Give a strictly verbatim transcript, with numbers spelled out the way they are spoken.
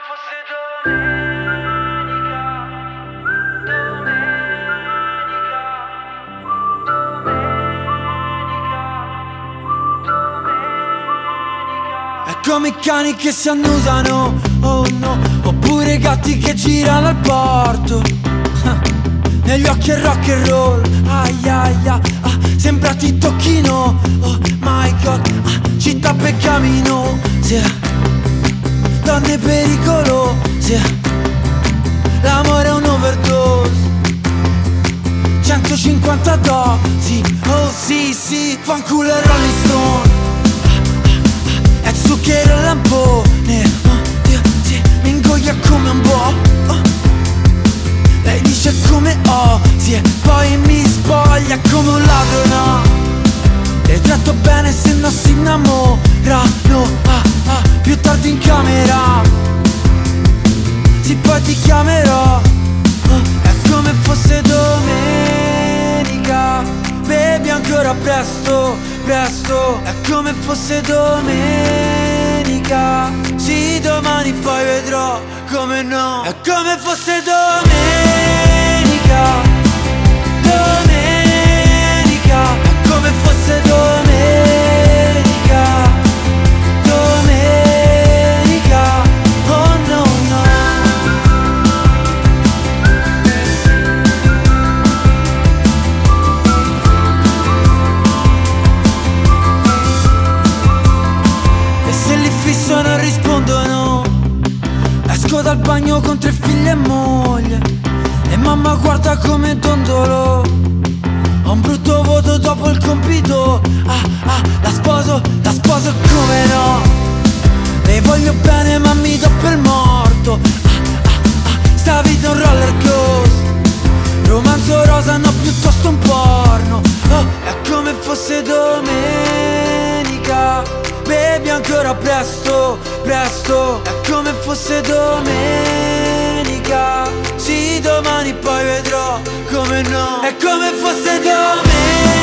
fosse domenica, domenica, domenica, domenica. È come i cani che si annusano, oh no, oppure i gatti che girano al porto. Negli occhi è rock and roll, ai ai ai, ah, sembra ti tocchino, oh my god, ah, città peccamino, sì, donne pericolose, l'amore è un overdose, centocinquanta dosi, oh sì sì, fanculo e Rolling Stone, ah, ah, è zucchero e lampone, oh Dio, sì, mi ingoia come un boh, oh. Lei dice come ho, sì, e poi mi spoglia come un ladro, no. Le tratto bene se no si innamorano, ah, ah, più tardi in camera. Sì, poi ti chiamerò, oh, è come fosse domenica. Baby ancora presto, presto, è come fosse domenica. Sì, domani poi vedrò come no. È come fosse domenica, domenica. È come fosse domenica, domenica. Oh no no. E se li fisso non rispondono, esco dal bagno con tre figlie e moglie, e mamma guarda come dondolo. Ho un brutto voto dopo il compito, ah ah, la sposo, la sposo come no. Le voglio bene ma mi do per morto, ah ah ah, sta vita è un roller coaster, romanzo rosa no piuttosto un porno, oh, è come fosse domenica. Baby ancora presto, presto, è come fosse domenica. Sì, domani poi vedrò come no. È come fosse domenica,